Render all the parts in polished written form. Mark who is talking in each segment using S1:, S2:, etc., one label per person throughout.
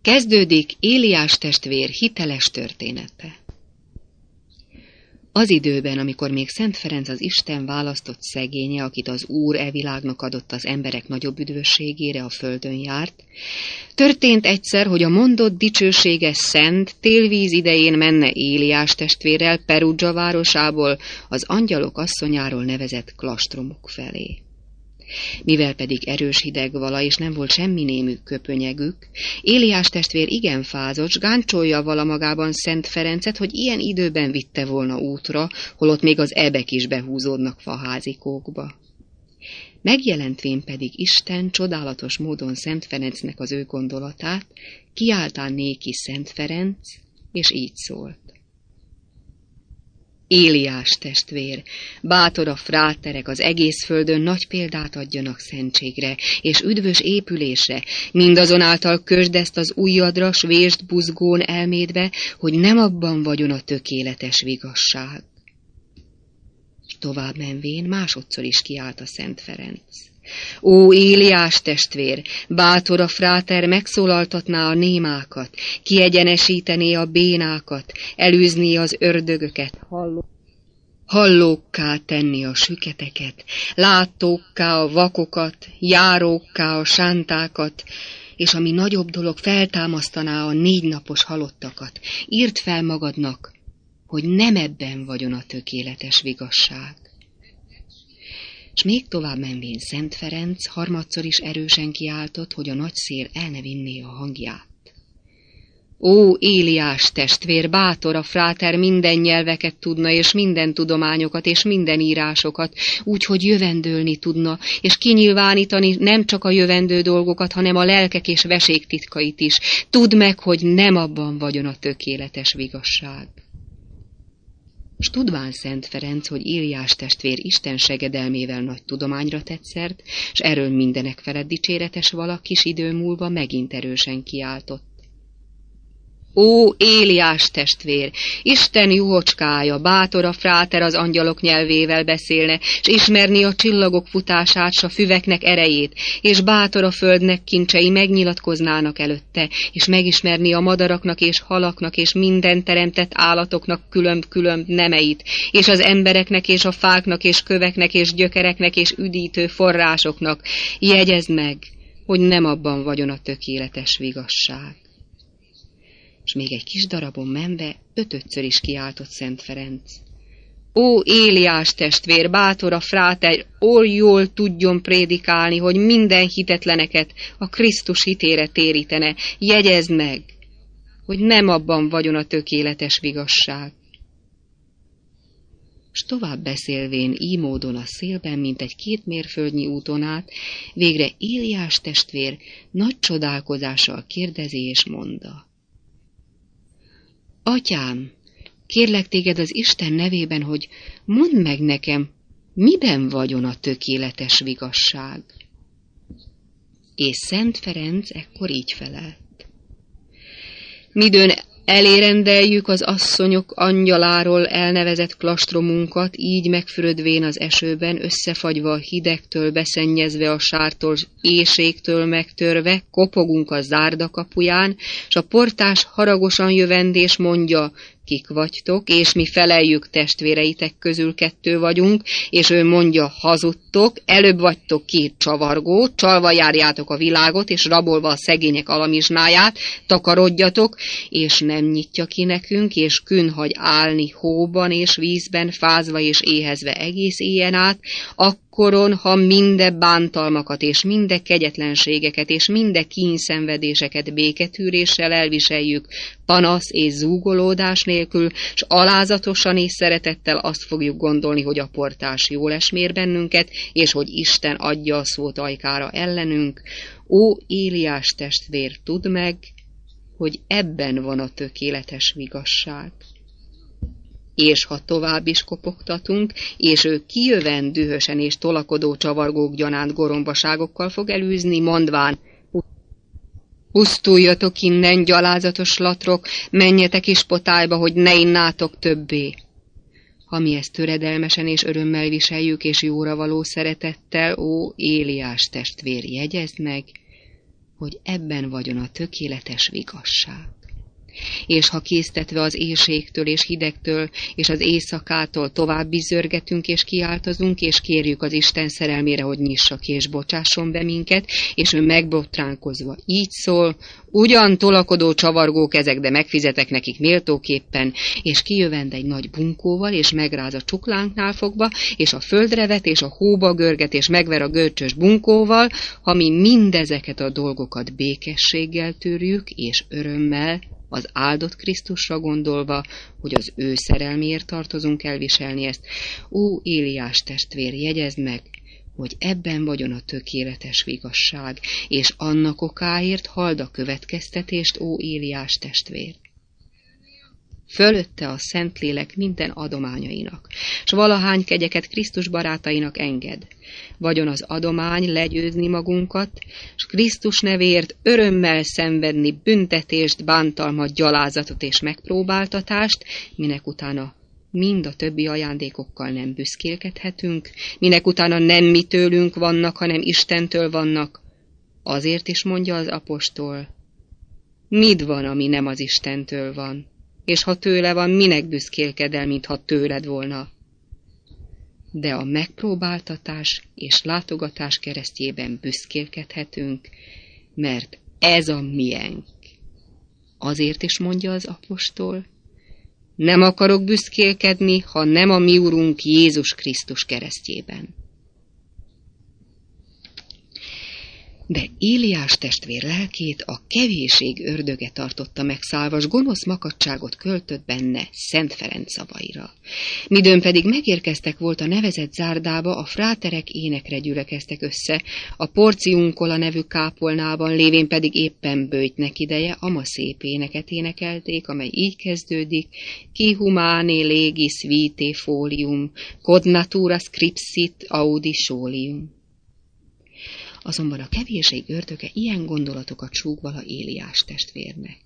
S1: Kezdődik Éliás testvér hiteles története. Az időben, amikor még Szent Ferenc az Isten választott szegénye, akit az Úr e világnak adott az emberek nagyobb üdvösségére, a földön járt, történt egyszer, hogy a mondott dicsőséges szent télvíz idején menne Éliás testvérrel Perugia városából az Angyalok asszonyáról nevezett klastromok felé. Mivel pedig erős hideg vala, és nem volt semmi némű köpönyegük, Éliás testvér igen fázott, s gáncsolja vala magában Szent Ferencet, hogy ilyen időben vitte volna útra, holott még az ebek is behúzódnak faházikókba. Megjelentvén pedig Isten csodálatos módon Szent Ferencnek az ő gondolatát, kiáltán néki Szent Ferenc, és így szólt. Éliás testvér, bátor a fráterek az egész földön nagy példát adjanak szentségre és üdvös épülésre, mindazonáltal kösd ezt az ujjadra, s vésd buzgón elmédbe, hogy nem abban vagyon a tökéletes vigasság. S tovább menvén másodszor is kiállt a Szent Ferenc. Ó, Éliás testvér, bátor a fráter megszólaltatná a némákat, kiegyenesítené a bénákat, elűzné az ördögöket, hallókká tenni a süketeket, látókká a vakokat, járókká a sántákat, és ami nagyobb dolog, feltámasztaná a 4 napos halottakat. Írd fel magadnak, hogy nem ebben vagyon a tökéletes vigasság. És még tovább menvén Szent Ferenc harmadszor is erősen kiáltott, hogy a nagy szél el ne vinné a hangját. Ó, Éliás testvér, bátor a fráter minden nyelveket tudna, és minden tudományokat, és minden írásokat, úgyhogy jövendőlni tudna, és kinyilvánítani nem csak a jövendő dolgokat, hanem a lelkek és vesék titkait is. Tudd meg, hogy nem abban vagyon a tökéletes vigasság. S tudván Szent Ferenc, hogy Éliás testvér Isten segedelmével nagy tudományra tett szert, s erről mindenek felett dicséretes vala, kis idő múlva megint erősen kiáltott. Ó, Éliás testvér, Isten juhocskája, bátor a fráter az angyalok nyelvével beszélne, s ismerni a csillagok futását, s a füveknek erejét, és bátor a földnek kincsei megnyilatkoznának előtte, és megismerni a madaraknak és halaknak és minden teremtett állatoknak különb-különb nemeit, és az embereknek és a fáknak és köveknek és gyökereknek és üdítő forrásoknak. Jegyezd meg, hogy nem abban vagyon a tökéletes vigasság. És még egy kis darabon menve 5-ször is kiáltott Szent Ferenc. Ó, Éliás testvér, bátor a fráter, oly jól tudjon prédikálni, hogy minden hitetleneket a Krisztus hitére térítene. Jegyezd meg, hogy nem abban vagyon a tökéletes vigasság. S tovább beszélvén így módon a szélben, mint egy 2 mérföldnyi úton át, végre Éliás testvér nagy csodálkozással kérdezi és mondta. Atyám, kérlek téged az Isten nevében, hogy mondd meg nekem, miben vagyon a tökéletes vigasság. És Szent Ferenc ekkor így felelt. Midőn elérendeljük az asszonyok angyaláról elnevezett klastromunkat, így megfürödvén az esőben, összefagyva a hidegtől, beszennyezve a sártól, éjségtől megtörve, kopogunk a zárda kapuján, s a portás haragosan jövendés mondja, kik vagytok, és mi feleljük, testvéreitek közül 2 vagyunk, és ő mondja, hazudtok, előbb vagytok 2 csavargó, csalva járjátok a világot, és rabolva a szegények alamizsnáját, takarodjatok, és nem nyitja ki nekünk, és kün hagy állni hóban és vízben, fázva és éhezve egész éjjel át, akkoron, ha minden bántalmakat, és minden kegyetlenségeket, és minden kínszenvedéseket béketűréssel elviseljük, panasz és zúgolódás nélkül, s alázatosan és szeretettel azt fogjuk gondolni, hogy a portás jól esmér bennünket, és hogy Isten adja a szót ajkára ellenünk. Ó, Éliás testvér, tudd meg, hogy ebben van a tökéletes vigasság. És ha tovább is kopogtatunk, és ő kijöven dühösen és tolakodó csavargók gyanánt gorombaságokkal fog elűzni, mondván, pusztuljatok innen, gyalázatos latrok, menjetek is potályba, hogy ne innátok többé. Ha mi ezt töredelmesen és örömmel viseljük, és jóra való szeretettel, ó, Éliás testvér, jegyezd meg, hogy ebben vagyon a tökéletes vigasság. És ha késztetve az éhségtől és hidegtől és az éjszakától tovább bizörgetünk és kiáltozunk, és kérjük az Isten szerelmére, hogy nyissa ki és bocsásson be minket, és ő megbotránkozva így szól: ugyan tolakodó csavargók ezek, de megfizetek nekik méltóképpen, és kijövend egy nagy bunkóval, és megráz a csuklánknál fogva, és a földre vet, és a hóba görget, és megver a görcsös bunkóval, ha mi mindezeket a dolgokat békességgel tűrjük, és örömmel, az áldott Krisztusra gondolva, hogy az ő szerelméért tartozunk elviselni ezt. Ó, Éliás testvér, jegyezd meg, hogy ebben vagyon a tökéletes vigasság, és annak okáért halld a következtetést, ó Éliás testvér. Fölötte a Szentlélek minden adományainak, s valahány kegyeket Krisztus barátainak enged. Vagyon az adomány legyőzni magunkat, s Krisztus nevéért örömmel szenvedni büntetést, bántalmat, gyalázatot és megpróbáltatást, minek utána mind a többi ajándékokkal nem büszkélkedhetünk, minek utána nem mi tőlünk vannak, hanem Istentől vannak. Azért is mondja az apostol: mid van, ami nem az Istentől van? És ha tőle van, minek büszkélked el, mintha tőled volna? De a megpróbáltatás és látogatás keresztjében büszkélkedhetünk, mert ez a miénk. Azért is mondja az apostol: nem akarok büszkélkedni, ha nem a mi Urunk Jézus Krisztus keresztjében. De Éliás testvér lelkét a kevésség ördöge tartotta megszállva, s gonosz makadságot költött benne Szent Ferenc szavaira. Midőn pedig megérkeztek volt a nevezett zárdába, a fráterek énekre gyülekeztek össze, a Porciunkola nevű kápolnában, lévén pedig éppen böjtnek ideje, ama szép éneket énekelték, amely így kezdődik: Qui humane legis vitae folium, quod natura scripsit audi solium. Azonban a kevésség ördöge ilyen gondolatokat súg vala Éliás testvérnek.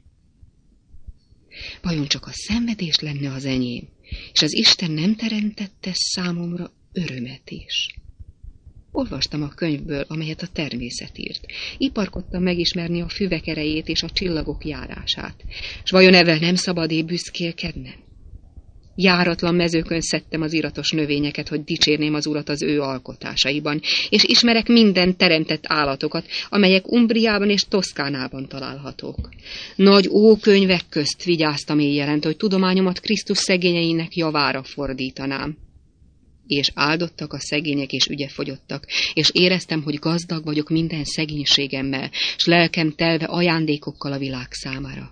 S1: Vajon csak a szenvedés lenne az enyém, és az Isten nem teremtette számomra örömet is? Olvastam a könyvből, amelyet a természet írt. Iparkodtam megismerni a füvek erejét és a csillagok járását. S vajon ezzel nem szabad büszkélkednem? Járatlan mezőkön szedtem az iratos növényeket, hogy dicsérném az Urat az ő alkotásaiban, és ismerek minden teremtett állatokat, amelyek Umbriában és Toszkánában találhatók. Nagy ókönyvek közt vigyáztam éjjelent, hogy tudományomat Krisztus szegényeinek javára fordítanám. És áldottak a szegények, és ügyefogyottak, és éreztem, hogy gazdag vagyok minden szegénységemmel, s lelkem telve ajándékokkal a világ számára.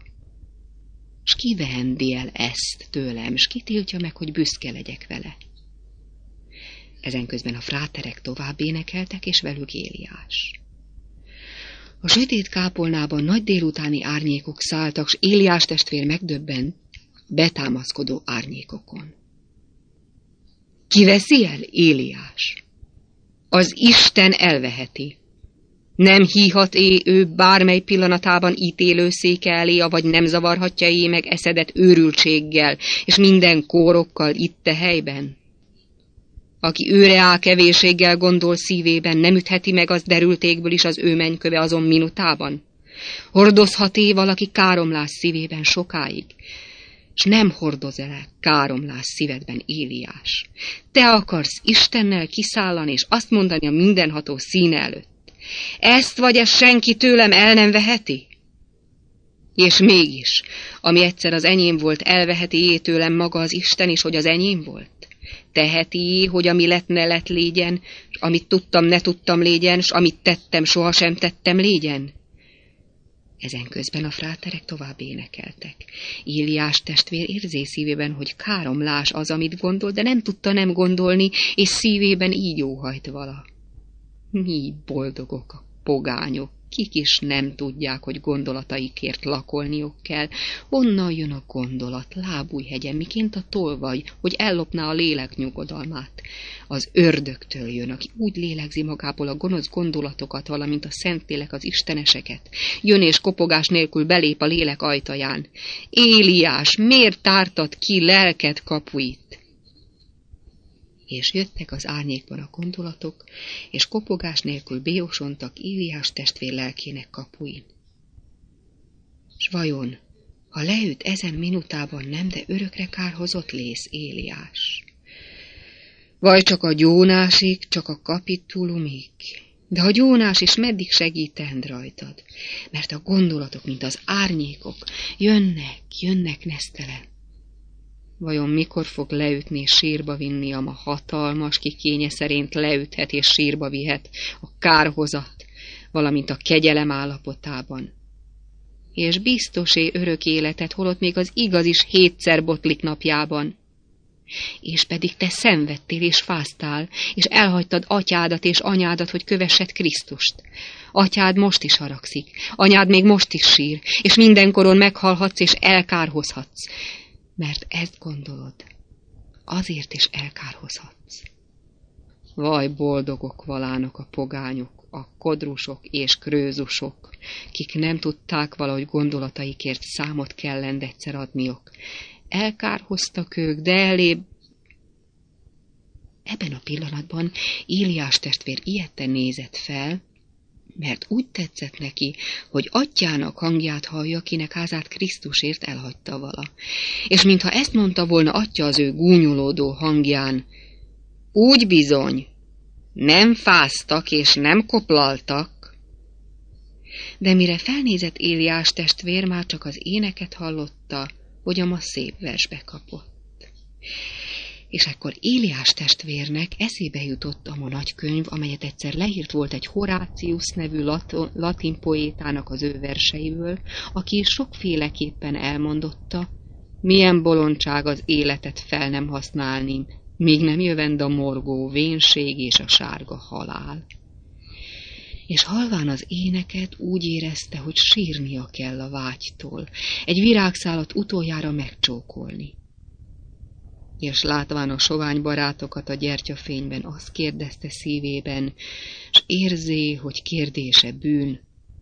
S1: S ki vehendi el ezt tőlem, s ki tiltja meg, hogy büszke legyek vele? Ezen közben a fráterek tovább énekeltek, és velük Éliás. A sötét kápolnában nagy délutáni árnyékok szálltak, s Éliás testvér megdöbben betámaszkodó árnyékokon. Ki veszi el? Éliás. Az Isten elveheti. Nem híhat-é ő bármely pillanatában ítélőszéke elé, vagy nem zavarhatja-é meg eszedet őrültséggel, és minden kórokkal itt a helyben? Aki őre áll kevéséggel gondol szívében, nem ütheti meg az derültékből is az ő mennyköve azon minutában? Hordozhat-é valaki káromlás szívében sokáig? S nem hordoz-e káromlás szívedben, Éliás? Te akarsz Istennel kiszállani, és azt mondani a mindenható színe előtt: ezt vagy ezt senki tőlem el nem veheti? És mégis, ami egyszer az enyém volt, elveheti tőlem maga az Isten is, hogy az enyém volt? Teheti, hogy ami lett ne lett légyen, s amit tudtam ne tudtam légyen, s amit tettem sohasem tettem légyen? Ezen közben a fráterek tovább énekeltek. Éliás testvér érzé szívében, hogy káromlás az, amit gondol, de nem tudta nem gondolni, és szívében így óhajt vala. Mi boldogok a pogányok, kik is nem tudják, hogy gondolataikért lakolniuk kell. Honnan jön a gondolat lábújhegyen, miként a tolvaj, hogy ellopná a lélek nyugodalmát? Az ördögtől jön, aki úgy lélegzi magából a gonosz gondolatokat, valamint a Szentlélek az isteneseket. Jön és kopogás nélkül belép a lélek ajtaján. Éliás, miért tártad ki lelked kapuit? És jöttek az árnyékban a gondolatok, és kopogás nélkül bélyosontak Éliás testvér lelkének kapuin. S vajon, ha leüt ezen minutában nem, de örökre kárhozott lész Éliás? Vagy csak a gyónásig, csak a kapitulumig? De a gyónás is meddig segítend rajtad? Mert a gondolatok, mint az árnyékok, jönnek nesztelen. Vajon mikor fog leütni és sírba vinni a ma hatalmas, ki kénye szerint leüthet és sírba vihet a kárhozat, valamint a kegyelem állapotában? És biztosé örök életet, holott még az igaz is 7-szer botlik napjában. És pedig te szenvedtél és fáztál, és elhagytad atyádat és anyádat, hogy kövessed Krisztust. Atyád most is haragszik, anyád még most is sír, és mindenkoron meghalhatsz és elkárhozhatsz. Mert ezt gondolod, azért is elkárhozhatsz. Vaj, boldogok valának a pogányok, a kodrusok és krőzusok, kik nem tudták valahogy gondolataikért számot kellend egyszer adniok. Elkárhoztak ők, de elébb... Ebben a pillanatban Éliás testvér ijedten nézett fel, mert úgy tetszett neki, hogy atyának hangját hallja, kinek házát Krisztusért elhagyta vala. És mintha ezt mondta volna atya az ő gúnyolódó hangján, úgy bizony, nem fáztak és nem koplaltak. De mire felnézett Éliás testvér, már csak az éneket hallotta, hogy a ma szép versbe kapott. És akkor Éliás testvérnek eszébe jutott a ma nagykönyv, amelyet egyszer leírt volt egy Horácius nevű latin poétának az ő verseiből, aki sokféleképpen elmondotta, milyen bolondság az életet fel nem használni, míg nem jövend a morgó vénség és a sárga halál. És halván az éneket úgy érezte, hogy sírnia kell a vágytól, egy virágszálat utoljára megcsókolni. És látván a sovány barátokat a gyertyafényben, azt kérdezte szívében, s érzé, hogy kérdése bűn.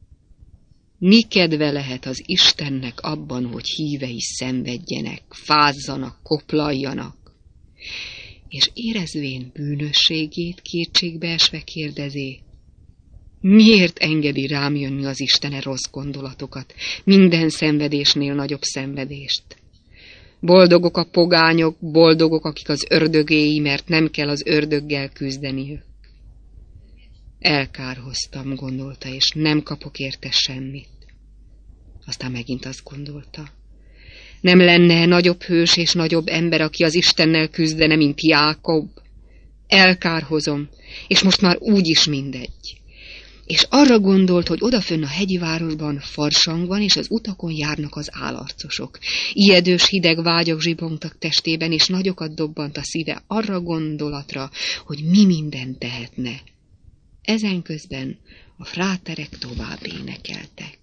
S1: Mi kedve lehet az Istennek abban, hogy hívei szenvedjenek, fázzanak, koplaljanak? És érezvén bűnösségét kétségbeesve kérdezé, miért engedi rám jönni az Istene rossz gondolatokat, minden szenvedésnél nagyobb szenvedést? Boldogok a pogányok, boldogok, akik az ördögéi, mert nem kell az ördöggel küzdeniük. Elkárhoztam, gondolta, és nem kapok érte semmit. Aztán megint azt gondolta, nem lenne nagyobb hős és nagyobb ember, aki az Istennel küzdene, mint Jákob? Elkárhozom, és most már úgyis mindegy. És arra gondolt, hogy odafönn a hegyi városban farsang van, és az utakon járnak az állarcosok. Ijedős hideg vágyak zsibongtak testében, és nagyokat dobbant a szíve arra gondolatra, hogy mi mindent tehetne. Ezen közben a fráterek tovább énekeltek.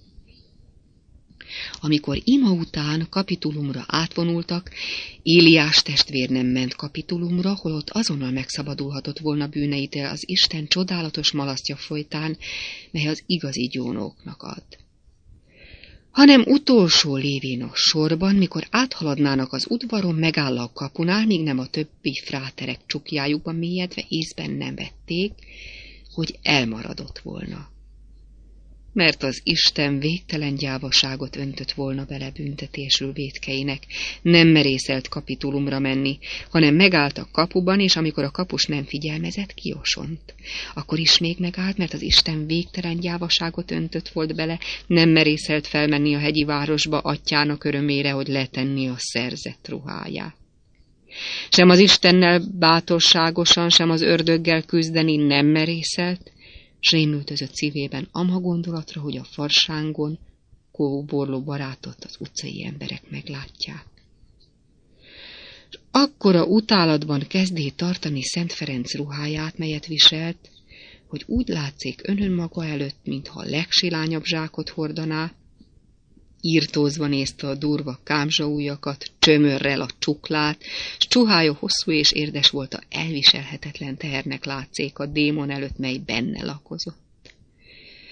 S1: Amikor ima után kapitulumra átvonultak, Éliás testvér nem ment kapitulumra, holott azonnal megszabadulhatott volna bűneitől az Isten csodálatos malasztja folytán, mely az igazi gyónóknak ad. Hanem utolsó lévén a sorban, mikor áthaladnának az udvaron, megáll a kapunál, míg nem a többi fráterek csukjájukban mélyedve észben nem vették, hogy elmaradott volna. Mert az Isten végtelen gyávaságot öntött volna bele büntetésül vétkeinek, nem merészelt kapitulumra menni, hanem megállt a kapuban, és amikor a kapus nem figyelmezett, kiosont. Akkor is még megállt, mert az Isten végtelen gyávaságot öntött volt bele, nem merészelt felmenni a hegyi városba atyának örömére, hogy letenni a szerzett ruháját. Sem az Istennel bátorságosan, sem az ördöggel küzdeni nem merészelt, s rémültözött szívében ama gondolatra, hogy a farsángon kóborló barátot az utcai emberek meglátják. És akkora utálatban kezdé tartani Szent Ferenc ruháját, melyet viselt, hogy úgy látszik önmaga előtt, mintha a legsilányabb zsákot hordaná, írtózva nézte a durva kámzsaujjakat, csömörrel a csuklát, s csuhája hosszú és érdes volt, a elviselhetetlen tehernek látszék a démon előtt, mely benne lakozott.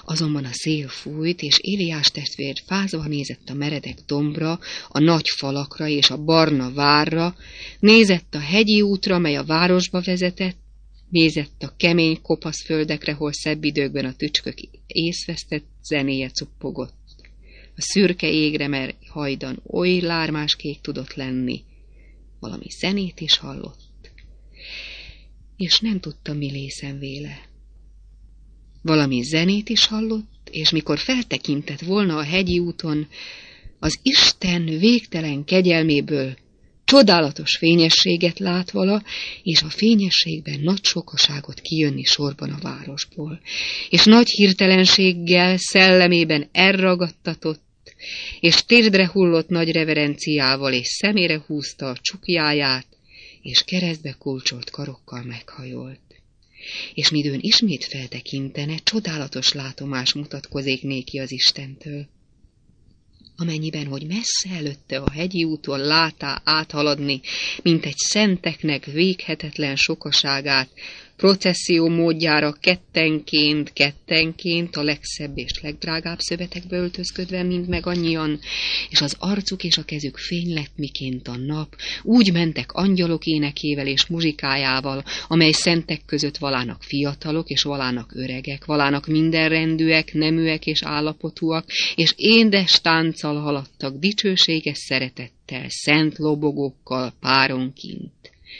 S1: Azonban a szél fújt, és Éliás testvér fázva nézett a meredek dombra, a nagy falakra és a barna várra, nézett a hegyi útra, mely a városba vezetett, nézett a kemény kopasz földekre, hol szebb időkben a tücskök észvesztett zenéje cuppogott. A szürke égre, mert hajdan oly lármáskék tudott lenni, valami zenét is hallott, és nem tudta, mi lészen véle. Valami zenét is hallott, és mikor feltekintett volna a hegyi úton, az Isten végtelen kegyelméből csodálatos fényességet lát vala, és a fényességben nagy sokaságot kijönni sorban a városból, és nagy hirtelenséggel szellemében elragadtatott, és térdre hullott nagy reverenciával, és szemére húzta a csukjáját, és keresztbe kulcsolt karokkal meghajolt. És midőn ismét feltekintene, csodálatos látomás mutatkozik néki az Istentől. Amennyiben, hogy messze előtte a hegyi úton látá áthaladni, mint egy szenteknek véghetetlen sokaságát, processzió módjára kettenként a legszebb és legdrágább szövetekbe öltözködve, mind meg annyian, és az arcuk és a kezük fény lett, miként a nap, úgy mentek angyalok énekével és muzsikájával, amely szentek között valának fiatalok és valának öregek, valának mindenrendűek, neműek és állapotúak, és édes tánccal haladtak dicsőséges szeretettel, szent lobogókkal páronként.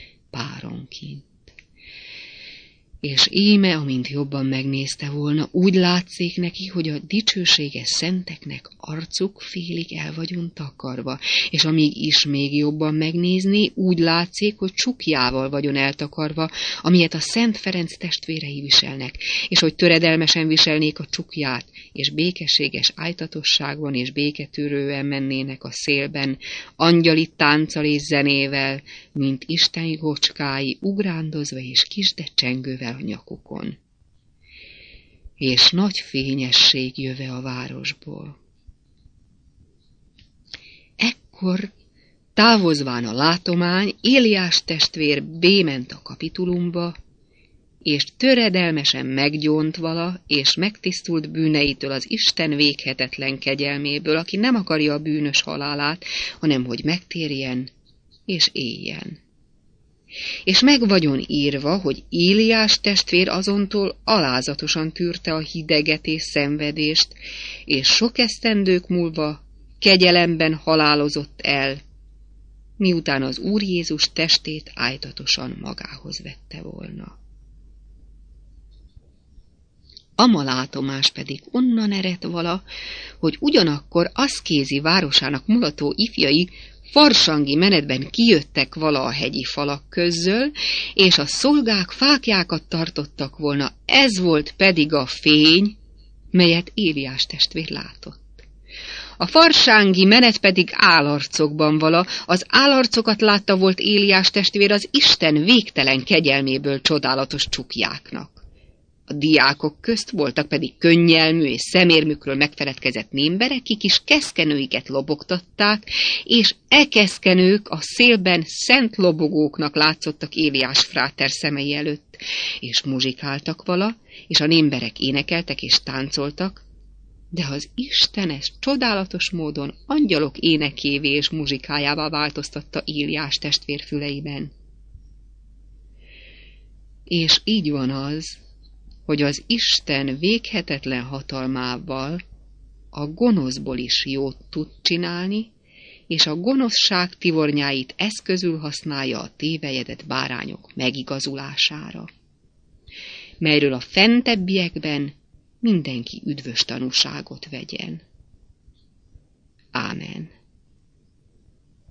S1: És íme, amint jobban megnézte volna, úgy látszik neki, hogy a dicsőséges szenteknek arcuk félig el vagyon takarva, és amíg is még jobban megnézni, úgy látszik, hogy csukjával vagyon eltakarva, amilyet a Szent Ferenc testvérei viselnek, és hogy töredelmesen viselnék a csukját, és békességes ájtatosságban és béketűrően mennének a szélben, angyali tánccal és zenével, mint isteni gocskái, ugrándozva és kisdecsengővel a nyakukon. És nagy fényesség jöve a városból. Ekkor, távozván a látomány, Éliás testvér bément a kapitulumba, és töredelmesen meggyónt vala, és megtisztult bűneitől az Isten véghetetlen kegyelméből, aki nem akarja a bűnös halálát, hanem hogy megtérjen és éljen. És meg vagyon írva, hogy Éliás testvér azontól alázatosan tűrte a hideget és szenvedést, és sok esztendők múlva kegyelemben halálozott el, miután az Úr Jézus testét ájtatosan magához vette volna. Ama látomás pedig onnan eredt vala, hogy ugyanakkor Aszkézi városának mulató ifjai farsangi menetben kijöttek vala a hegyi falak közül, és a szolgák fáklyákat tartottak volna, ez volt pedig a fény, melyet Éliás testvér látott. A farsángi menet pedig álarcokban vala, az álarcokat látta volt Éliás testvér az Isten végtelen kegyelméből csodálatos csukjáknak. A diákok közt voltak pedig könnyelmű és szemérmükről megfeledkezett némberek, kik is keszkenőiket lobogtatták, és keszkenők a szélben szent lobogóknak látszottak Éliás fráter szemei előtt, és muzsikáltak vala, és a némberek énekeltek és táncoltak, de az Istenes csodálatos módon angyalok énekévé és muzsikájává változtatta Éliás testvér füleiben. És így van az, hogy az Isten véghetetlen hatalmával a gonoszból is jót tud csinálni, és a gonoszság tivornyáit eszközül használja a tévejedett bárányok megigazulására, melyről a fentebbiekben mindenki üdvös tanúságot vegyen. Ámen.